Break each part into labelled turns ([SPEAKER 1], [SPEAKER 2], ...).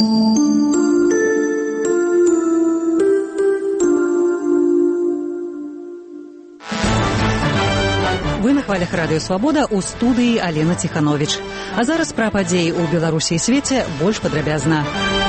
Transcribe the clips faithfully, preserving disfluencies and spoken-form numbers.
[SPEAKER 1] Вы на хвалях радыё «Свабода», у студыі Алена Ціхановіч. А зараз пра падзеі ў Беларусі і свеце больш падрабязна.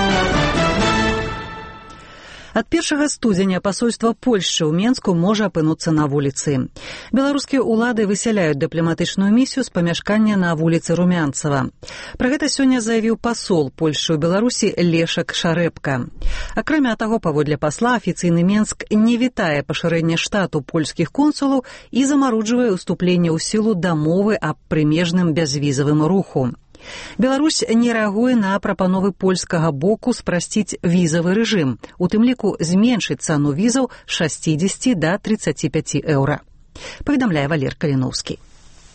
[SPEAKER 1] Ад першага студзеня пасольства Польшчы ў Менску можа апынуцца на вуліцы. Беларускія ўлады высяляюць дыпламатычную місію з памяшкання на вуліцы Румянцава. Пра гэта сёння заявіў пасол Польшчы ў Беларусі Лешак Шарэпка. Акрамя таго, паводле пасла, афіцыйны Менск не вітае пашырэнне штату польскіх консулаў і замароджвае ўступленне ў сілу дамовы аб прымежным бязвізавым руху. Беларусь не рэагуе на прапановы польскага боку спрасціць візавы рэжым, у тым ліку зменшыць цану візаў з шасцідзесяці да трыццаці пяці еўра. Паведамляе Валер Каліноўскі.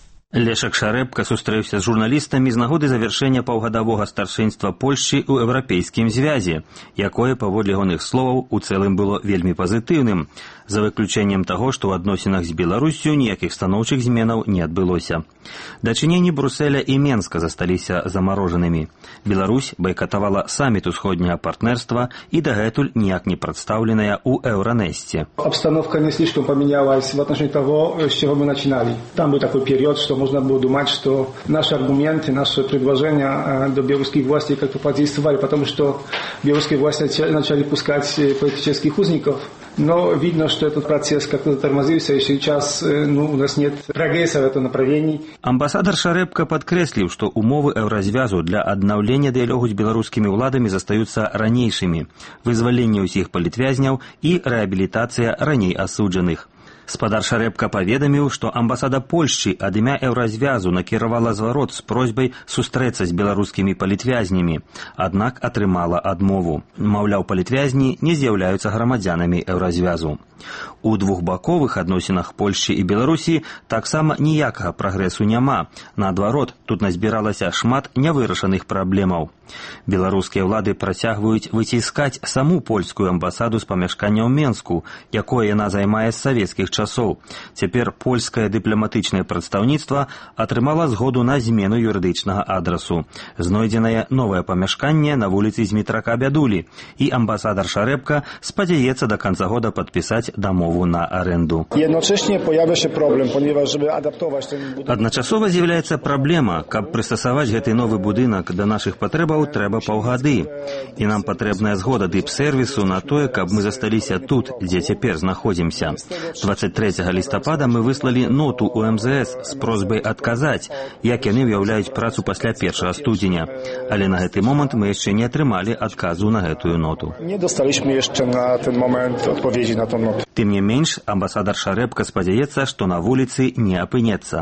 [SPEAKER 2] Лешак Шарэпка сустрэўся з журналістамі з нагоды завяршэння паўгадавога старшынства Польшчы ў Еўрапейскім звязе, якое, паводле ягоных словаў, у цэлым было вельмі пазітыўным, за выключэннем таго, што ў адносінах з Беларуссю ніякіх станоўчых зменаў не адбылося. Дачыненні Брусэля і Менска засталіся замарожанымі. Беларусь байкатавала саміт усходняга партнерства і дагэтуль ніяк не прадстаўленая ў Еўранесце.
[SPEAKER 3] Обстановка не слишком поменялась в отношении того, с чего мы начинали. Там был такой период, что можно было думать, что наши аргументы, наши предложения до белорусских властей как-то подействовали, потому что белорусские власти начали пускать политических узников. Но видно, что этот процесс как-то затормозился, и сейчас ну, у нас нет прогресса в этом направлении.
[SPEAKER 2] Амбасадар Шарэпка падкрэсліў, што умовы еўразвязу для аднаўлення дыялогу з беларускімі ўладамі застаюцца ранейшымі: вызваленне ўсіх палітвязняў і рэабілітацыя раней асуджаных. Спадар Шарэпка паведаміў, што амбасада Польшчы ад імя еўразвязу накіравала зварот з просьбай сустрэцца з беларускімі палітвязнямі, аднак атрымала адмову. Маўляў, палітвязні не з'яўляюцца грамадзянамі еўразвязу. У двухбаковых адносінах Польшчы і Беларусі таксама ніякага прагрэсу няма. Наадварот, тут назбіралася шмат нявырашаных праблемаў. Беларускія ўлады працягваюць выціскаць саму польскую амбасаду з памяшкання ў Менску, якое яна займае з савецкіх часоў. Цяпер польскае дыпламатычнае прадстаўніцтва атрымала згоду на змену юрыдычнага адрасу. Знойдзенае новае памяшканне на вуліцы Змітрака Бядулі, і амбасадар Шарэпка спадзяецца да канца года падпісаць дамову на аренду.
[SPEAKER 3] Jednocześnie pojawia się problem, ponieważ żeby adaptować ten budynek...
[SPEAKER 2] Адначасова з'яўляецца праблема. Каб прыстасаваць гэты новы будынак да нашых патрэбаў, трэба паўгады. І нам патрэбная згода дыпсервісу на тое, каб мы засталіся тут, дзе цяпер знаходзімся. дваццаць трэцяга лістапада мы выслалі ноту ў эм зэ эс з просьбай адказаць, як яны ўяўляюць працу пасля першага студзеня. Але на гэты момант мы яшчэ не атрымалі адказу на гэтую ноту.
[SPEAKER 3] Nie dostaliśmy jeszcze na ten moment odpowiedzi na tą notę.
[SPEAKER 2] Тым не менш, амбасадар Шарэпка спадзяецца, што на вуліцы не апынецца.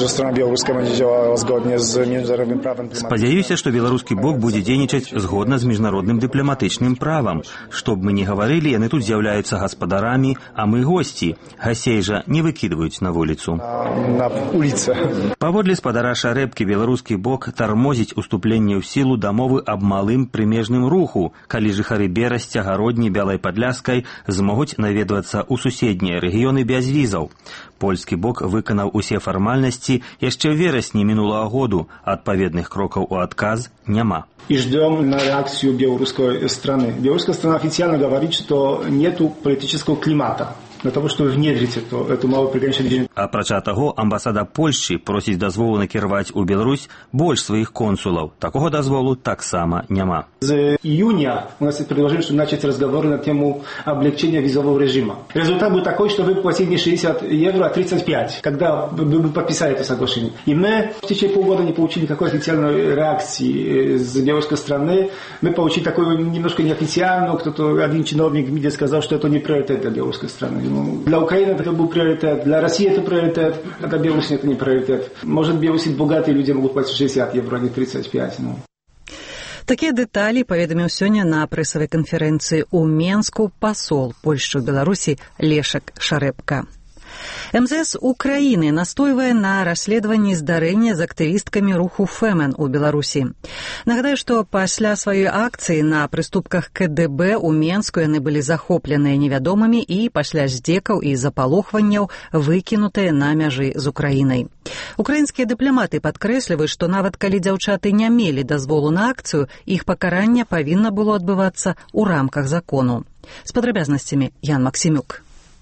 [SPEAKER 2] Спадзяюся, што беларускі бок будзе дзейнічаць згодна з міжнародным дыпламатычным правам. Што б мы не гаварылі, яны тут з'яўляюцца гаспадарамі, а мы госці. Гасей жа не выкідваюць на вуліцу.
[SPEAKER 3] На уліцы.
[SPEAKER 2] Паводле спадара Шарэпкі, беларускі бок тармозіць уступленне ў сілу дамовы аб малым прымежным руху, калі жыхары Берасця, Гародні, Бялай Падляскай змогуць наведвацца у суседнія рэгіёны без візаў. Польскі бок выканаў усе фармальнасці яшчэ ў верасні мінулага году. Адпаведных крокаў у адказ няма.
[SPEAKER 3] И ждем на реакцию белорусской страны. Белорусская страна официально говорит, что нету политического климата для того, чтобы внедрить эту, эту малую приграничную движение.
[SPEAKER 2] Апрача таго, амбасада Польшчы просіць дазволу накіраваць у Беларусь больш сваіх консулаў. Такого дазволу таксама няма.
[SPEAKER 3] С июня у нас предложили, чтобы начать разговоры на тему облегчения визового режима. Результат был такой, что вы платили не шестьдесят евро, а тридцать пять, когда вы подписали это соглашение. И мы в течение полгода не получили никакой официальной реакции с белорусской стороны. Мы получили такую немножко неофициальную, кто-то, один чиновник в МИДе сказал, что это не приоритет для белорусской страны. Ну, для Украины это был приоритет, для России это приоритет, а для Беларуси это не приоритет. Может, в Беларуси богатые люди могут платить шестьдесят евро, а не тридцать пять. Ну.
[SPEAKER 1] Такія дэталі паведаміў сёння на прэсавай канферэнцыі ў Менску пасол Польшчы ў Беларусі Лешак Шарэпка. эм зэ эс Украіны настойвае на расследаванні здарэння з актывісткамі руху Фэмен у Беларусі. Нагадаю, што пасля сваёй акцыі на прыступках ка дэ бэ ў Менску яны былі захопленыя невядомымі і пасля здзекаў і запалохванняў выкінутыя на мяжы з Украінай. Украінскія дыпламаты падкрэсліваюць, што нават калі дзяўчаты не мелі дазволу на акцыю, іх пакаранне павінна было адбывацца ў рамках закону. З падрабязнасцямі Ян Максімюк.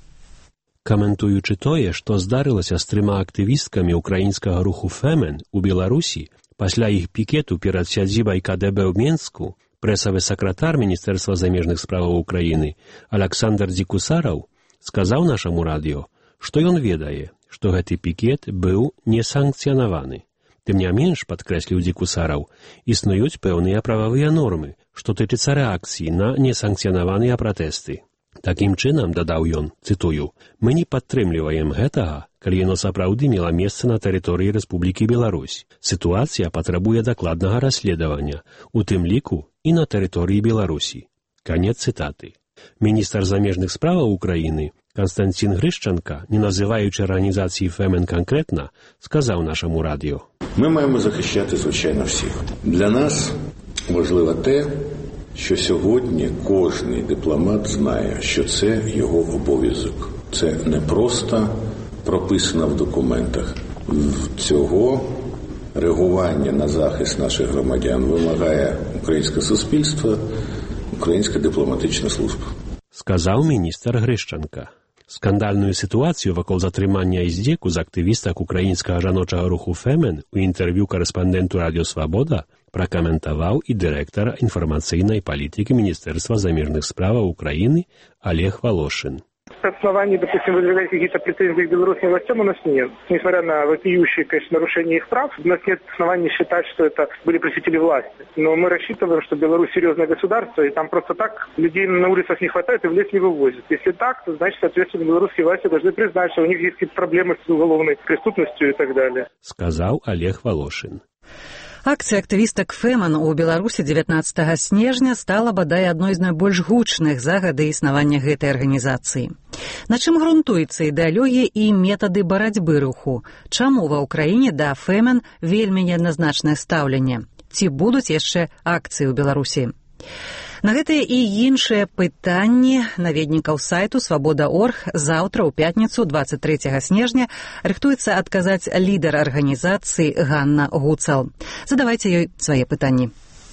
[SPEAKER 4] Каментуючы тое, што здарылася з трыма актывісткамі украінскага руху Фэмен у Беларусі, пасля іх пікету перад сядзібай ка дэ бэ ў Менску, прэсавы сакратар Міністэрства замежных справаў Украіны Аляксандр Дзікусараў сказаў нашаму радыё, што ён ведае, што гэты пікет быў несанкцыянаваны. Тым не менш, падкрэсліў Дзікусараў, існуюць пэўныя прававыя нормы, што тычыцца рэакцыі на несанкцыянаваныя пратэсты. Такім чынам, дадаў ён, цытую, мы не падтрымліваем гэтага, калі яно сапраўды мела месца на тэрыторыі Рэспублікі Беларусь. Сітуацыя патрабуе дакладнага расследавання, у тым ліку і на тэрыторыі Беларусі. Канец цытаты. Міністр замежных справаў Украіны Константин Грищенко, не називаючи організації Фемен конкретно, сказав нашому радіо.
[SPEAKER 5] Ми маємо захищати, звичайно, всіх. Для нас важливо те, що сьогодні кожний дипломат знає, що це його обов'язок. Це не просто прописано в документах. Цього реагування на захист наших громадян вимагає українське суспільство, українська дипломатична служба.
[SPEAKER 4] Сказав міністр Грищенко. Скандальную ситуацию вакол затрымання і здзеку з актывістак украінскага жаночага руху Фэмен у інтэрв'ю корэспандэнту Радіо Свабода пракаментаваў і дырэктар інфармацыйнай палітыкі Міністэрства замежных справаў Украіны Олег Волошин.
[SPEAKER 6] Оснований, допустим, выдвигать какие-то претензии к белорусским властям у нас нет. Несмотря на вопиющие, конечно, нарушения их прав, у нас нет оснований считать, что это были представители власти. Но мы рассчитываем, что Беларусь серьезное государство, и там просто так людей на улицах не хватает и в лес не вывозят. Если так, то значит, соответственно, белорусские власти должны признать, что у них есть какие-то проблемы с уголовной преступностью и так далее.
[SPEAKER 4] Сказал Олег Волошин.
[SPEAKER 1] Акцыя актывістак Фэмен у Беларусі дзевятнаццатага снежня стала бадай адной з найбольш гучных за гады існавання гэтай арганізацыі. На чым грунтуецца ідэалогія і метады барацьбы руху? Чаму ва ўкраіне да Фэмен вельмі неадназначнае стаўленне? Ці будуць яшчэ акцыі ў Беларусі? На гэтыя і іншыя пытанні наведнікаў сайту свабода точка орг заўтра ў пятніцу дваццаць трэцяга снежня рыхтуецца адказаць лідар арганізацыі Ганна Гуцал. Задавайце ёй свае пытанні.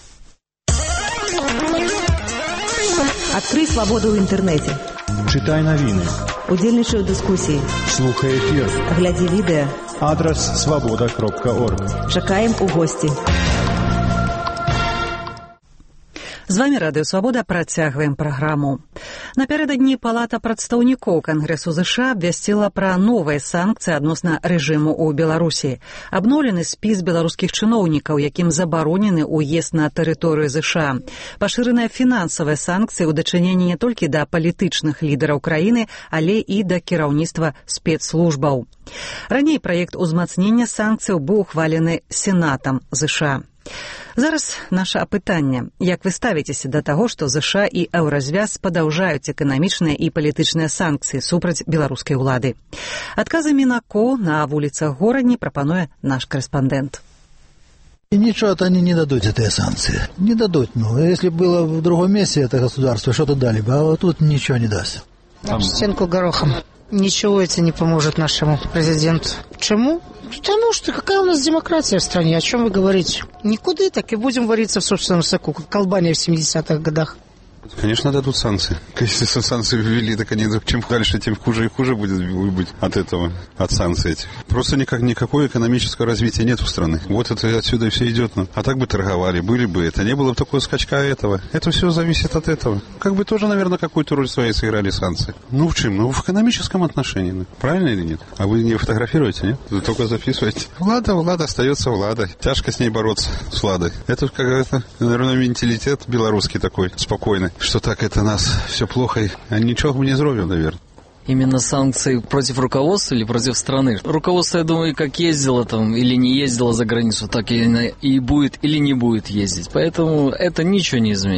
[SPEAKER 7] Адкрый свабоду ў інтэрнэце.
[SPEAKER 8] Чытай навіны.
[SPEAKER 7] Удзельнічай у дыскусіі.
[SPEAKER 8] Слухай эфір.
[SPEAKER 7] Глядзі відэа.
[SPEAKER 8] Адрас свабода кропка орг.
[SPEAKER 7] Чакаем у госці.
[SPEAKER 1] З вамі Радыё Свабода, працягваем праграму. Напярэдадні Палата прадстаўнікоў Кангрэсу ЗША абвясціла пра новыя санкцыі адносна рэжыму ў Беларусі. Абноўлены спіс беларускіх чыноўнікаў, якім забаронены ўезд на тэрыторыю ЗША. Пашыраныя фінансавыя санкцыі ў дачыненні не толькі да палітычных лідараў краіны, але і да кіраўніцтва спецслужбаў. Раней праект узмацнення санкцыяў быў ухвалены Сенатам ЗША. Зараз наша апытанне. Як вы ставіцеся да таго, што ЗША і Еўразвяз падаўжаюць эканамічныя і палітычныя санкцыі супраць беларускай улады? Адказамі на ко на вуліцах горадні прапануе наш корэспандэнт.
[SPEAKER 9] И ничего-то они не дадут, эти санкции. Не дадут. Ну, если было в другом месте это государство, что-то дали бы, а вот тут ничего не даст.
[SPEAKER 10] Стенку горохом. Ничего это не поможет нашему президенту. Чему? Потому что какая у нас демократия в стране, о чем вы говорите? Никуда, так и будем вариться в собственном соку, как колбане в семидесятых годах.
[SPEAKER 11] Конечно, дадут санкции. Если санкции ввели, так они чем дальше, тем хуже и хуже будет быть от этого, от санкций этих. Просто никак, никакого экономического развития нет у страны. Вот это отсюда и все идет. А так бы торговали, были бы это. Не было бы такого скачка этого. Это все зависит от этого. Как бы тоже, наверное, какую-то роль своей сыграли санкции. Ну, в чем? Ну, в экономическом отношении. Правильно или нет? А вы не фотографируете, нет? Вы только записываете. Влада, Влада остается Влада. Тяжко с ней бороться, с Владой. Это какой-то, наверное, менталитет белорусский такой, спокойный. Что так это нас все плохо, а ничего мы не сделаем, наверное.
[SPEAKER 12] Именно санкции против руководства или против страны? Руководство, я думаю, как ездило там или не ездило за границу, так и, и будет или не будет ездить. Поэтому это ничего не изменит.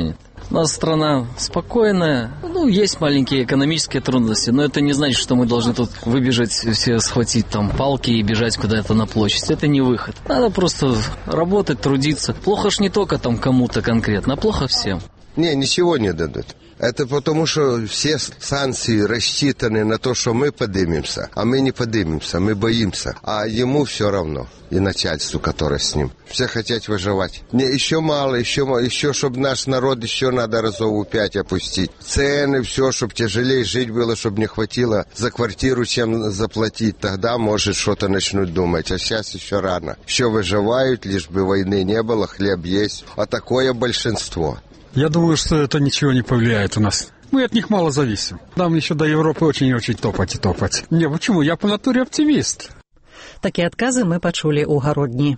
[SPEAKER 12] У нас страна спокойная. Ну, есть маленькие экономические трудности, но это не значит, что мы должны тут выбежать, все схватить там палки и бежать куда-то на площадь. Это не выход. Надо просто работать, трудиться. Плохо ж не только там кому-то конкретно, а плохо всем.
[SPEAKER 13] Не, ничего не дадут. Это потому, что все санкции рассчитаны на то, что мы поднимемся, а мы не поднимемся, мы боимся. А ему все равно, и начальству, которое с ним. Все хотят выживать. Не, еще мало, еще, еще чтобы наш народ еще надо разову пять опустить. Цены, все, чтобы тяжелее жить было, чтобы не хватило за квартиру чем заплатить. Тогда, может, что-то начнут думать. А сейчас еще рано. Еще выживают, лишь бы войны не было, хлеб есть. А такое большинство.
[SPEAKER 14] Я думаю, что это ничего не повлияет у нас. Мы от них мало зависим. Нам еще до Европы очень и очень топать и топать. Не, почему? Я по натуре оптимист.
[SPEAKER 1] Такие отказы мы почули у Гародні.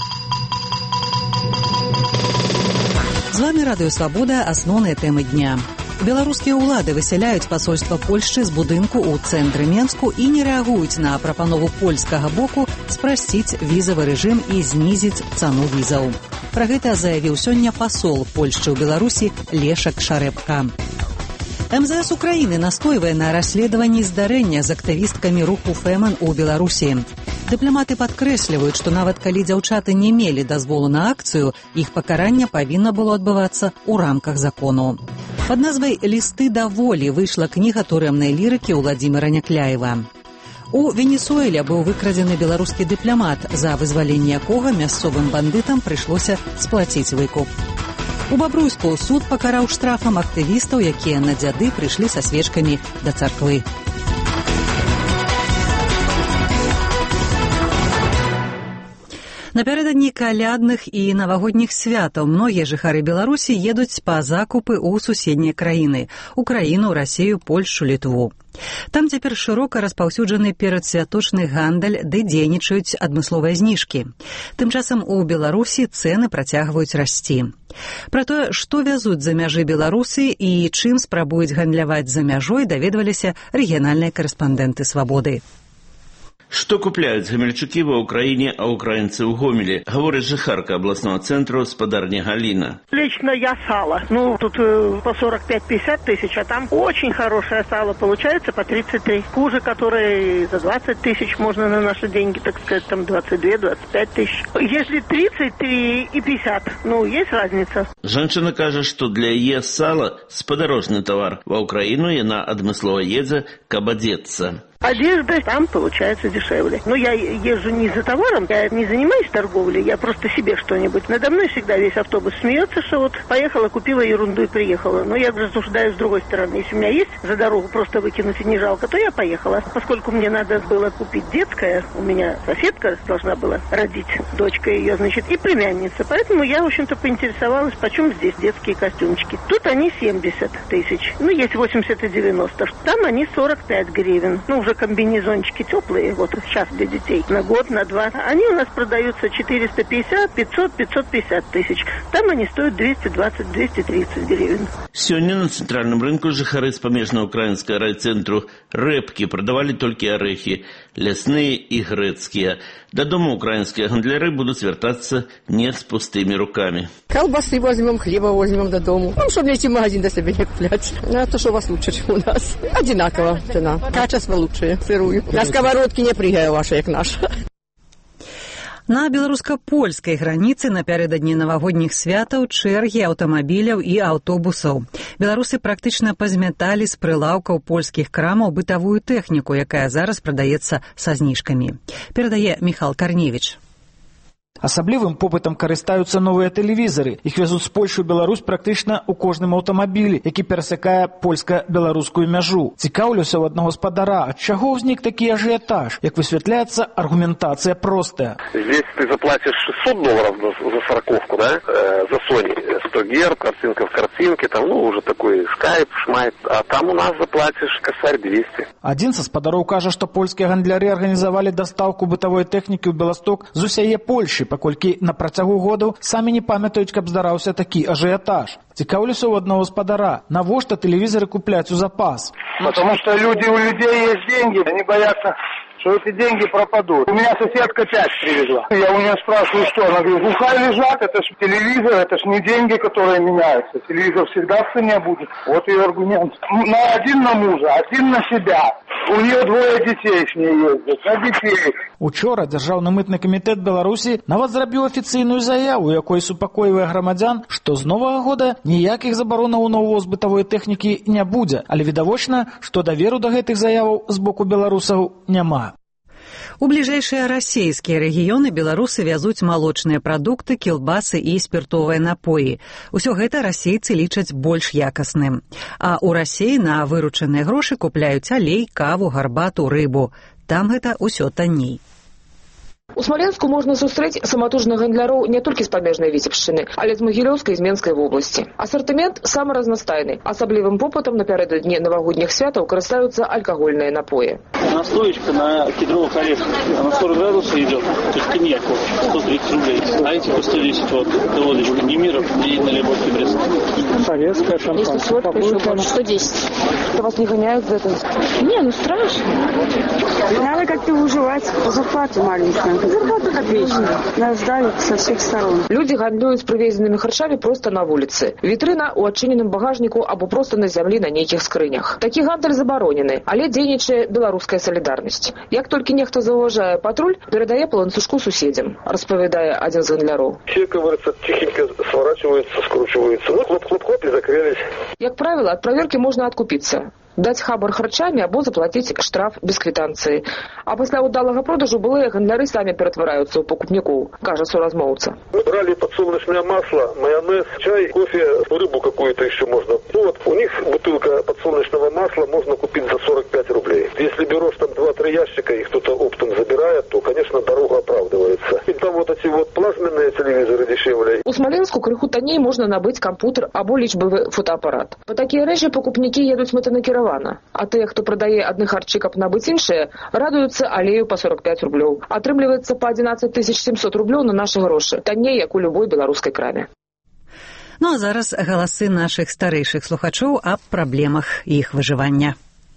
[SPEAKER 1] З вами Радіо Свобода, основные темы дня. Беларускія ўлады высяляюць пасольства Польшчы з будынку ў цэнтры Менску і не рэагуюць на прапанову польскага боку спрасціць візавы рэжым і знізіць цану візаў. Пра гэта заявіў сёння пасол Польшчы ў Беларусі Лешак Шарэбка. эм зэ эс Украины настойвае на расследаванні здарэння з актывісткамі руху Фемен у Беларусі. Дыпламаты падкрэсліваюць, што нават калі дзяўчаты не мелі дазволу на акцыю, іх пакаранне павінна было адбывацца ў рамках закону. Пад назвай «Лісты да волі» выйшла кніга турэмнай лірыкі Уладзіміра Някляева. У Венесуэле быў выкрадзены беларускі дыпламат, за вызваленне якога мясцовым бандытам прыйшлося сплаціць выкуп. У Бабруйску суд пакараў штрафам актывістаў, якія на дзяды прыйшлі са свечкамі да царквы. Напярэдадні калядных і навагодніх святаў многія жыхары Беларусі едуць па закупы ў суседнія краіны – Украіну, Расію, Польшчу, Літву. Там цяпер шырока распаўсюджаны перадсвяточны гандаль, ды дзейнічаюць адмысловыя зніжкі. Тым часам у Беларусі цэны працягваюць расці. Пра тое, што вязуць за мяжы беларусы і чым спрабуюць гандляваць за мяжой, даведваліся рэгіянальныя карэспандэнты «Свабоды».
[SPEAKER 15] Что купляют гамельчуки в Украине, а украинцы в Гомеле, говорит жыхарка областного центра господарня Галина.
[SPEAKER 16] Лично я сало. Ну, тут э, по сорок пять - пятьдесят тысяч, а там очень хорошее сало получается по тридцать три. Хуже, которые за двадцать тысяч можно на наши деньги, так сказать, там двадцать две - двадцать пять тысяч. Если тридцать три и пятьдесят, ну, есть разница.
[SPEAKER 15] Женщина кажет, что для ее сала сподорожный товар. В Украину яна адмыслова едзе, каб адзецца.
[SPEAKER 16] Одежда там получается дешевле. Но я езжу не за товаром, я не занимаюсь торговлей, я просто себе что-нибудь. Надо мной всегда весь автобус смеется, что вот поехала, купила ерунду и приехала. Но я рассуждаю с другой стороны. Если у меня есть за дорогу просто выкинуть и не жалко, то я поехала. Поскольку мне надо было купить детское, у меня соседка должна была родить, дочка ее, значит, и племянница. Поэтому я, в общем-то, поинтересовалась, почем здесь детские костюмчики. Тут они семьдесят тысяч. Ну, есть восемьдесят и девяносто. Там они сорок пять гривен. Ну, уже комбинезончики теплые, вот сейчас для детей, на год, на два. Они у нас продаются четыреста пятьдесят, пятьсот, пятьсот пятьдесят тысяч. Там они стоят двести двадцать - двести тридцать гривен.
[SPEAKER 15] Сегодня на центральном рынку жыхары з памежна-украинского райцентру рэпкі продавали только орехи, лясные и грецкие. До дома украинские гандляры будут свертаться не с пустыми руками.
[SPEAKER 17] Колбасы возьмем, хлеба возьмем до дому. Ну, чтобы найти магазин до себя не куплять. Ну, это что у вас лучше, чем у нас? Одинаково цена. Качество лучше. Сырую. На сковородке не прыгаю ваша, як наша.
[SPEAKER 1] На беларуска-польскай граніцы напярэдадні навагодніх святаў чэргі аўтамабіляў і аўтобусаў. Беларусы практычна пазмяталі з прылаўкаў польскіх крамаў бытавую тэхніку, якая зараз прадаецца са зніжкамі. Перадае Міхал Карневіч.
[SPEAKER 18] Асаблівым попытам карыстаюцца новыя тэлевізары. Іх вязуць з Польшы ў Беларусь практычна ў кожным аўтамабілі, які перасякае польска-беларускую мяжу. Цікаўлюся ў аднаго спадара, ад чаго ўзнік такі ажыятаж? Як высвятляецца, аргументацыя простая.
[SPEAKER 19] Здесь ты заплатишь шестьсот долларов за сороковку, да? Э, за Sony сто герц, картинка в картинке, там, ну, уже такой скайп, шмайт. А там у нас заплатишь косарь двести.
[SPEAKER 18] Адзін са спадароў кажа, што польскія гандляры арганізавалі дастаўку бытавой тэхнікі ў Беласток з усяе Польшы, паколькі на працягу году самі не памятаюць, каб здараўся такі ажыятаж. Цікаўлюся ў аднаго спадара, навошта тэлевізоры купляць у запас?
[SPEAKER 20] Потому что люди, у людей есть деньги, они боятся, что эти деньги пропадут. У меня соседка пять привезла. Я у нее спрашиваю, что? Она говорит, пускай лежат, это ж телевизор, это ж не деньги, которые меняются. Телевизор всегда в цене будет. Вот ее аргумент. На один на мужа, один на себя. У нее двое детей с ней ездят, на детей.
[SPEAKER 18] Учора Дзяржаўны мытны камітэт Беларусі нават зрабіў афіцыйную заяву, якой супакойвае грамадзян, што з новага года ніякіх забаронаў на ўвоз бытавой тэхнікі не будзе, але відавочна, што даверу да гэтых заяваў з боку беларусаў няма.
[SPEAKER 1] У бліжэйшыя расійскія рэгіёны беларусы вязуць малочныя прадукты, кілбасы і спіртовыя напоі. Усё гэта расейцы лічаць больш якасным. А ў Расіі на выручаныя грошы купляюць алей, каву, гарбату, рыбу. Там гэта ўсё танней.
[SPEAKER 21] У Смаленску можна сустрэць саматужных гандляроў не толькі з памежнай Віцебшчыны, але з Магілёўскай і з Менскай вобласці. Асартымент самы разнастайны. Асаблівым попытам напярэдадні навагодніх святаў карыстаюцца алкагольныя напоі.
[SPEAKER 22] Настоечка на кедровых орешках. Она сорок градусов идет, то есть коньяк сто тридцать рублей. А эти по сто десять вот, водочка Немиров и наливочки Брест.
[SPEAKER 21] Советская шампанская. сто десять. Это вас не гоняют за это? Не, ну страшно.
[SPEAKER 23] Надо как-то выживать. Зарплата маленькая. Зарплата копеечная. Нас давят со всех сторон.
[SPEAKER 21] Люди гандлююць прывезенымі харчамі проста на вуліцы. Вітрына ў адчыненым багажніку або проста на зямлі на нейкіх скрынях. Такі гандаль забаронены, але дзейнічае беларуская салідарнасць. Як толькі нехта заўважае патруль, перадае па ланцужку суседзям, распавядае адзін з гандляроў.
[SPEAKER 19] Все, как говорится, тихенько сворачиваются, скручиваются. Ну, хлоп-хлоп-хлоп и закрылись.
[SPEAKER 21] Як правило, от проверки можно откупиться. Даць хабар харчамі або заплаціць штраф без квітанцыі. А пасля ўдалага продажу былыя гандляры самі ператвараюцца ў пакупнікоў, кажа суразмоўца.
[SPEAKER 19] Мы брали подсолнечное масло, майонез, чай, кофе, рыбу какую-то еще можно. Ну вот, у них бутылка подсолнечного масла можно купить за сорок пять рублей. Если берешь там два-три ящика и кто-то оптом забирает, то, конечно, дорога оправдывается. И там вот эти вот плазменные телевизоры дешевле.
[SPEAKER 21] У Смаленску крыху танней можна набыць кампутер або лічбавы фотоапарат. Па такія рэчы пакупнікі едуць мэтанакіравана. А тыя, хто прадае адны харчы, каб набыць іншыя, радуюцца алею па сорок пять рублёў. Атрымліваецца па адзінаццаць тысяч сямсот рублёў на нашы грошы. Танней, як у любой беларускай краме.
[SPEAKER 1] Ну а зараз галасы нашых старэйшых слухачоў аб праблемах іх выжывання.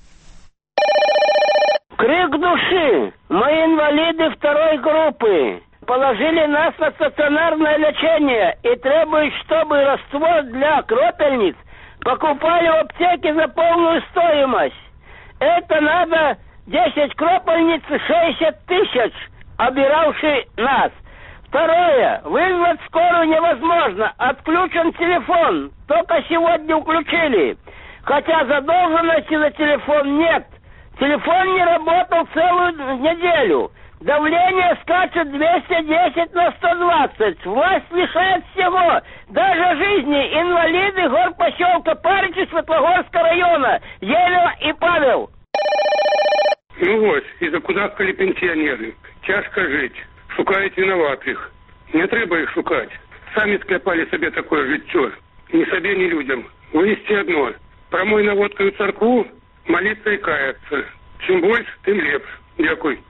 [SPEAKER 24] Крик души! Мы инвалиды второй группы. Положили нас на стационарное лечение и требуют, чтобы раствор для кропельниц покупали в аптеке за полную стоимость. Это надо десять кропельниц шестьдесят тысяч, обиравший нас. Второе. Вызвать скорую невозможно. Отключен телефон. Только сегодня включили. Хотя задолженности за телефон нет. Телефон не работал целую неделю. Давление скачет двести десять на сто двадцать. Власть лишает всего. Даже жизни. Инвалиды горпоселка Паричи Светлогорского района. Елена и Павел.
[SPEAKER 25] Ну ось, і закудахкали пенсіонери. Тяжко жить. Шукають винуватих. Не треба їх шукати. Самі скляпали собі таке життя. Ні собі, ні людям. Вынести одно. Промой наводкою церкву, молиться і каяться. Чим більше, тим лепше. Дякую.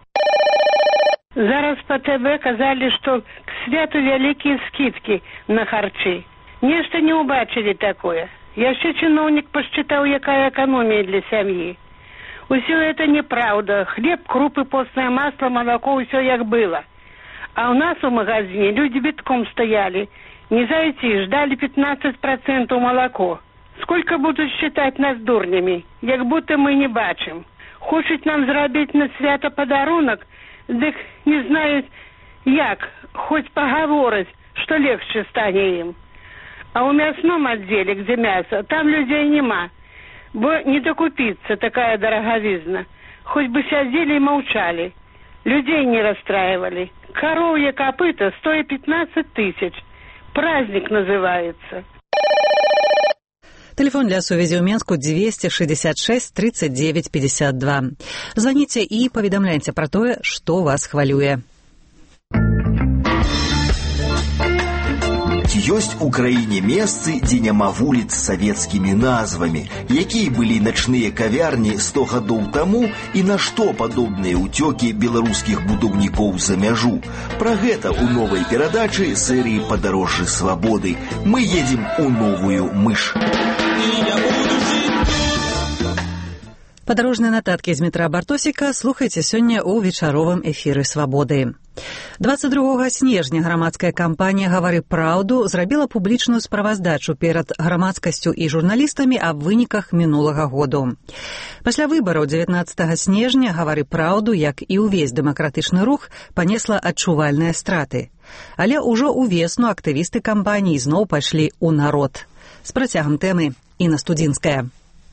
[SPEAKER 23] Зараз по ТВ казали, что к святу великие скидки на харчи. Нечто не убачили такое. Я ще чиновник посчитал, якая экономия для семьи. Усё это неправда. Хлеб, крупы, постное масло, молоко, все як было. А у нас в магазине люди битком стояли. Не зайти, ждали пятнадцать процентов молоко. Сколько будут считать нас дурнями, як будто мы не бачим. Хочуть нам зробити на свято подарунок, дык не знають як, хоч поговорить, что легче стане им. А у мясном отделе, где мясо, там людей нема, бо не докупиться такая дороговизна. Хоть бы сидели и молчали, людей не расстраивали. Коровье копыта стоит пятнадцать тысяч, праздник называется.
[SPEAKER 1] Телефон для сувязі ў Менску двести шестьдесят шесть тридцать девять пятьдесят два. Звоніце і паведамляйце пра тое, што вас хвалюе.
[SPEAKER 26] Ёсць у краіне месцы, дзе няма вуліц з савецкімі назвамі, якія былі начныя кавярні сто гадоў таму і на што падобныя ўцёкі беларускіх будаўнікоў за мяжу. Пра гэта ў новай перадачы серыі «Падарожжы свабоды». Мы едзем у новую мыш.
[SPEAKER 1] Падарожныя нататкі з Дмітра Бартосіка слухайце сёння ў вечаровым эфіры «Свабоды». двадцать другога снежня грамадская кампанія «Гавары праўду» зрабіла публічную справаздачу перад грамадскасцю і журналістамі аб выніках мінулага году. Пасля выбараў дзевятнаццатага снежня «Гавары праўду», як і ўвесь дэмакратычны рух, панесла адчувальныя страты. Але ўжо ўвесну актывісты кампаніі зноў пайшлі ў народ. З працягам тэмы Інна Студзінская.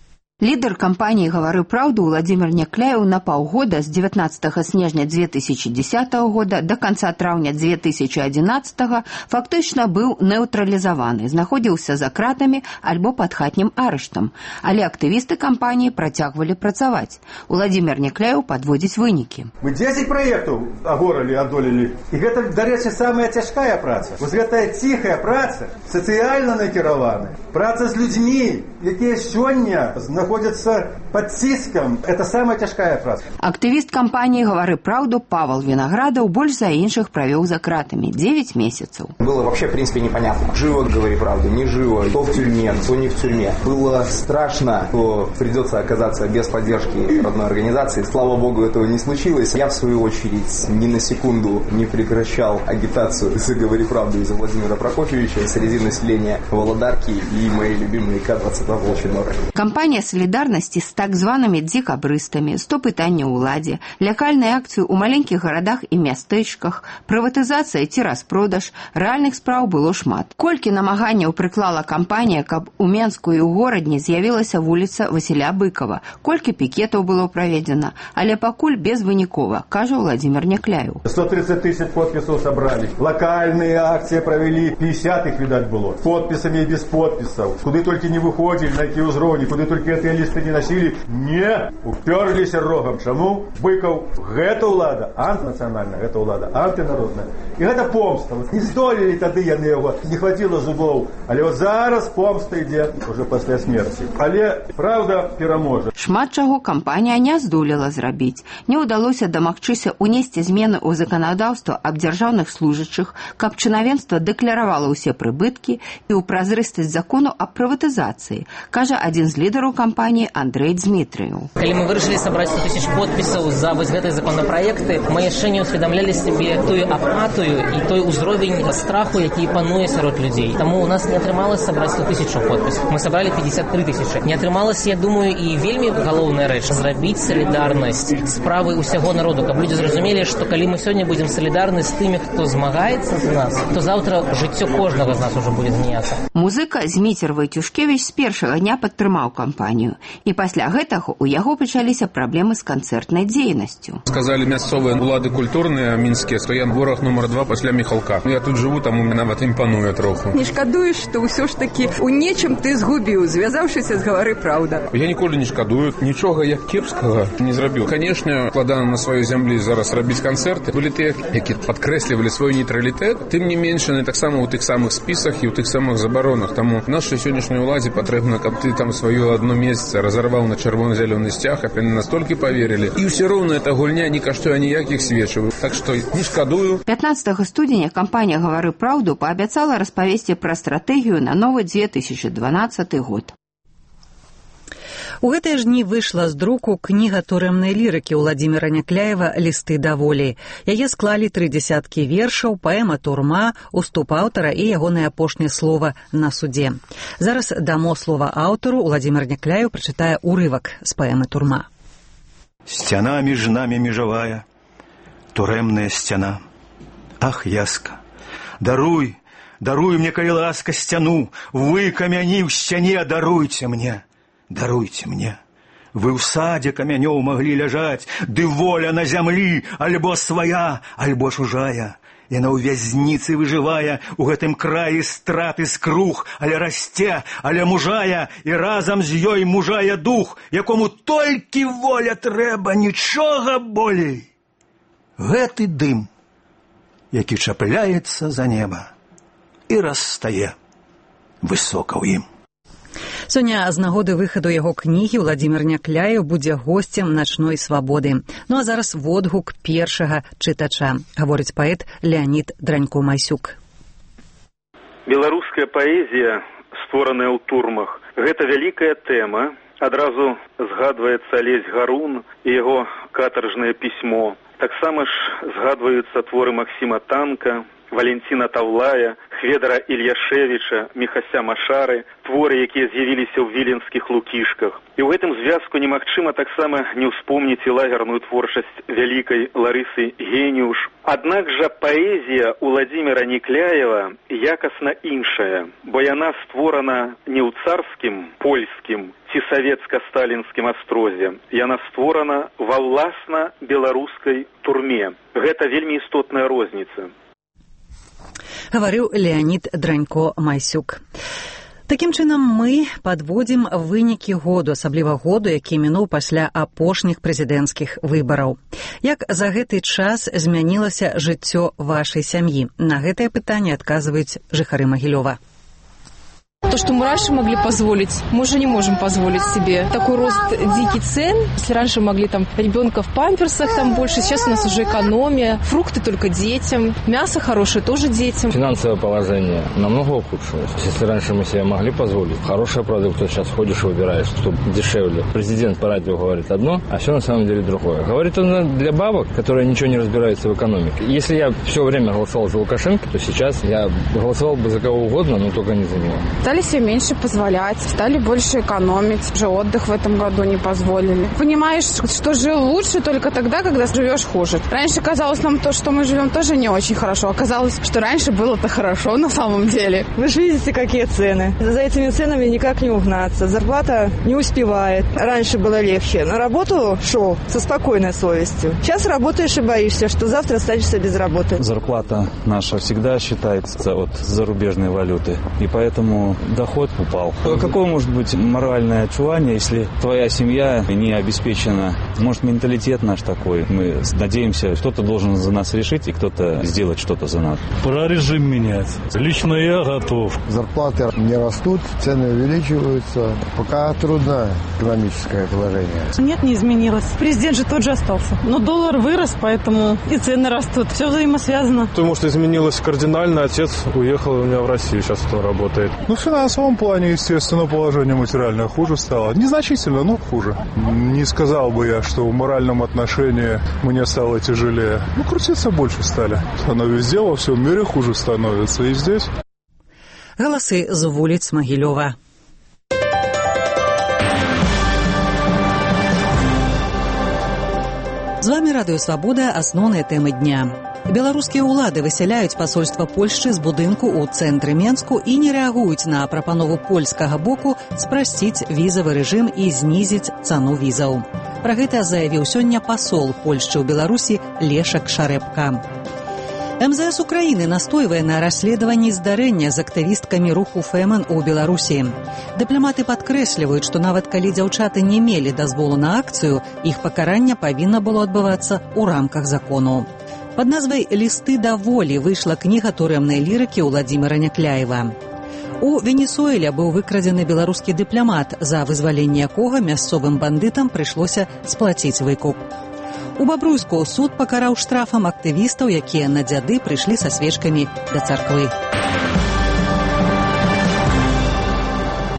[SPEAKER 2] Лідар кампаніі «Гавары праўду» Владимир Някляев на паўгода з дзевятнаццатага снежня две тысячи десятого года до конца траўня две тысячи одиннадцатого фактычна быў нейтралізаваны, знаходзіўся за кратамі альбо пад хатнім арыштам. Але актывісты кампаніі працягвалі працаваць. Владимир Някляев падводзіць вынікі.
[SPEAKER 3] Мы десять праектаў агоралі, адолелі. І гэта, дарэчы, самая цяжкая праца. Вось гэтая ціхая праца, сацыяльна накіраваная, праца з людзьмі, якія сёння находятся под ціскам. Это самая тяжкая праца.
[SPEAKER 2] Актывіст кампаніі «Гавары праўду» Павел Виноградов больш за іншых правёў за кратамі девять месяцев.
[SPEAKER 4] Было вообще, в принципе, непонятно. Живо «Говори правду», не живо. Кто в тюрьме, кто не в тюрьме. Было страшно, что придется оказаться без поддержки родной организации. Слава богу, этого не случилось. Я, в свою очередь, ни на секунду не прекращал агитацию за «Говори правду» из-за Владимира Прокофьевича среди населения Володарки и моей любимой К двадцать два «Волчьей норы».
[SPEAKER 2] Кампанія солідарнасці з так званымі дзекабрыстамі, сто пытання ўладзе, лякальныя акцыі ў маленькіх гарадах і мястэчках, прыватызацыя ці распродаж, рэальных спраў было шмат. Колькі намаганняў прыклала кампанія, каб у Менску і ў горадні з'явілася вуліца Васіля Быкова, колькі пікетаў было праведзена, але пакуль безвынікова, кажа Владимир Някляев.
[SPEAKER 3] сто тридцать тысяч подписов собрали. Локальные акции провели, пятьдесят их, видать, было. С подписами и без подписов. Куды только не выходили, на какие узроўні, куды только гэтыя лісты не носили, не уперліся рогам. Чаму? Быкаў, гэта ўлада антынацыянальная, гэта ўлада антынародная. І гэта помста. Не здолелі тады яны яго, не хватило зубоў. Але вот зараз помста ідзе уже пасля смерці. Але правда пераможа.
[SPEAKER 2] Шмат чаго кампанія не здолела зрабіць. Не ўдалося дамагчыся унесці змены ў заканадаўства аб дзяржаўных служачых, каб чынавенства дэкляравала ўсе прыбыткі і ў празрыстасць закону аб прыватызацыі, кажа адзін з лідараў кампании Андрей Дмитриев.
[SPEAKER 5] Калі мы вырашылі сабраць сто тысяч подпісаў за вось гэтыя законапраекты, мы яшчэ не усведамлялі себе тую апатыю і той узровень страху, які пануе сярод людзей. Таму у нас не атрымалася сабраць сто тысяч подпісаў. Мы сабралі пятьдесят три тысячи. Не атрымалася, я думаю, і вельмі галоўная рэч зрабіць салідарнасць справы ўсяго народу, каб людзі зразумелі, што калі мы сёння будзем салідарны з тымі, хто змагаецца за нас, то заўтра жыццё кожнага з нас ужо будзе змяняцца.
[SPEAKER 2] Музыка Зміцер Вайцюшкевіч з першага дня падтрымаў кампанію. І пасля гэтага у яго пачаліся праблемы з канцэртнай дзейнасцю.
[SPEAKER 6] Сказалі мясцовыя улады культурныя мінскія, што я вораг нумар два пасля Міхалка. Я тут жыву, таму мне нават імпануе троху.
[SPEAKER 8] Не шкадуеш, што ўсё ж такі у нечым ты згубіў, звязаўшыся з «Гавары праўда»?
[SPEAKER 6] Я ніколі не шкадую, нічога я кепскага не зрабіў. Канешне, складана на сваёй зямлі зараз рабіць канцэрты. Былі тыя, які падкрэслівалі свой нейтралітэт, тым не менш яны таксама ў тых самых спісах і ў тых самых забаронах. Таму нашай сённяшняй уладзе патрэбна, каб ты там сваё одно месца разорвал на чырвона-зялёны сцяг, а яны настолькі поверили. І ўсё роўна эта гульня не каштуе ніякіх свечаў. Так што не шкадую.
[SPEAKER 2] пятнадцатага студзеня кампанія «Гавары праўду» паабяцала распавесці пра стратэгію на новы две тысячи дванаццаты год.
[SPEAKER 1] У гэтыя ж дні выйшла з друку кніга турэмнай лірыкі Владимира Някляева «Лісты да волі». Яе склалі тры дзясяткі вершаў, паэма «Турма», уступ аўтара і ягонае апошняе слова на судзе. Зараз дамо слова аўтару. Владимир Някляев прачытае урывак з паэмы «Турма».
[SPEAKER 27] Сцяна між намі межавая, турэмная сцяна. Ах, яска, даруй, даруй мне, калі ласка, сцяну, вы, камяні ў сцяне, даруйце мне. Даруйце мне, вы ў садзе камянёў маглі ляжаць, ды воля на зямлі, альбо свая, альбо чужая. Яна ў вязніцы выжывая, у гэтым краі страты скрух, але расце, але мужая, і разам з ёй мужая дух, якому толькі воля трэба, нічога болей. Гэты дым, які чапляецца за неба і расстае высока ў ім.
[SPEAKER 1] Сёння з нагоды выхаду яго кнігі Владимир Някляев будзе госцем начной свабоды. Ну а зараз водгук першага чытача, гаворыць паэт Леонид Дранько-Масюк.
[SPEAKER 28] Беларуская паэзія, створаная ў турмах, гэта вялікая тэма,
[SPEAKER 7] адразу згадваецца Алесь Гарун і яго катаржнае пісьмо. Таксама ж згадваюцца творы Максіма Танка, Валентина Тавлая, Хведара Ільяшевіча, Міхася Машары, творы, якія з'явіліся ў віленскіх лукішках. І ў гэтым звязку немагчыма таксама не ўспомніць і лагерную творчасць вялікай Ларысы Геніуш. Аднак жа паэзія Уладзіміра Некляева якасна іншая, бо яна створана не ў царскім, польскім ці савецка-сталінскім астрозе. Яна створана ва ўласна беларускай турме. Гэта вельмі істотная розніца.
[SPEAKER 1] Гаварыў Леонід Дранько-Майсюк. Такім чынам, мы падводзім вынікі году, асабліва году, які мінуў пасля апошніх прэзідэнцкіх выбараў. Як за гэты час змянілася жыццё вашай сям'і? На гэтае пытанне адказваюць жыхары Магілёва.
[SPEAKER 9] То, что мы раньше могли позволить, мы уже не можем позволить себе. Такой рост дикий цен. Если раньше могли там ребенка в памперсах там больше, сейчас у нас уже экономия. Фрукты только детям, мясо хорошее тоже детям.
[SPEAKER 10] Финансовое положение намного ухудшилось. Если раньше мы себе могли позволить хорошие продукты, сейчас ходишь и выбираешь, что дешевле. Президент по радио говорит одно, а все на самом деле другое. Говорит он для бабок, которые ничего не разбираются в экономике. Если я все время голосовал за Лукашенко, то сейчас я голосовал бы за кого угодно, но только не за него.
[SPEAKER 11] Стали себе меньше позволять, стали больше экономить. Уже отдых в этом году не позволили. Понимаешь, что жил лучше только тогда, когда живешь хуже. Раньше казалось нам то, что мы живем тоже не очень хорошо. Оказалось, что раньше было-то хорошо на самом деле.
[SPEAKER 12] Вы же видите, какие цены. За этими ценами никак не угнаться. Зарплата не успевает. Раньше было легче. На работу шел со спокойной совестью. Сейчас работаешь и боишься, что завтра останешься без работы.
[SPEAKER 13] Зарплата наша всегда считается от зарубежной валюты. И поэтому доход упал. Какое может быть моральное отчувание, если твоя семья не обеспечена? Может, менталитет наш такой. Мы надеемся, кто-то должен за нас решить и кто-то сделать что-то за нас.
[SPEAKER 14] Пора режим менять. Лично я готов.
[SPEAKER 28] Зарплаты не растут, цены увеличиваются. Пока трудно экономическое положение.
[SPEAKER 12] Нет, не изменилось. Президент же тот же остался. Но доллар вырос, поэтому и цены растут. Все взаимосвязано.
[SPEAKER 14] Потому что изменилось кардинально. Отец уехал у меня в Россию. Сейчас он работает.
[SPEAKER 29] Ну, в финансовом плане, естественно, положение материальное хуже стало. Незначительно, но хуже. Не сказал бы я, что в моральном отношении мне стало тяжелее. Ну, крутиться больше стали. Оно везде, во всем мире хуже становится. И здесь.
[SPEAKER 1] Галасы з вуліц Магілёва. З вами Радыё Свабода, асноўныя тэмы дня. Беларускія ўлады высяляюць пасольства Польшчы з будынку ў цэнтры Менску і не рэагуюць на прапанову польскага боку спрасціць візавы рэжым і знізіць цану візаў. Пра гэта заявіў сёння пасол Польшчы ў Беларусі Лешак Шарэбка. эм зэ эс Украіны настойвае на расследаванні здарэння з актывісткамі руху Фэмэн у Беларусі. Дыпламаты падкрэсліваюць, што нават калі дзяўчаты не мелі дазволу на акцыю, іх пакаранне павінна было адбывацца ў рамках закону. Пад назвай «Лісты да волі» выйшла кніга турэмнай лірыкі Уладзіміра Някляева. У Венесуэле быў выкрадзены беларускі дыпламат, за вызваленне якога мясцовым бандытам прыйшлося сплаціць выкуп. У Бабруйску суд пакараў штрафам актывістаў, якія на дзяды прыйшлі са свечкамі да царквы.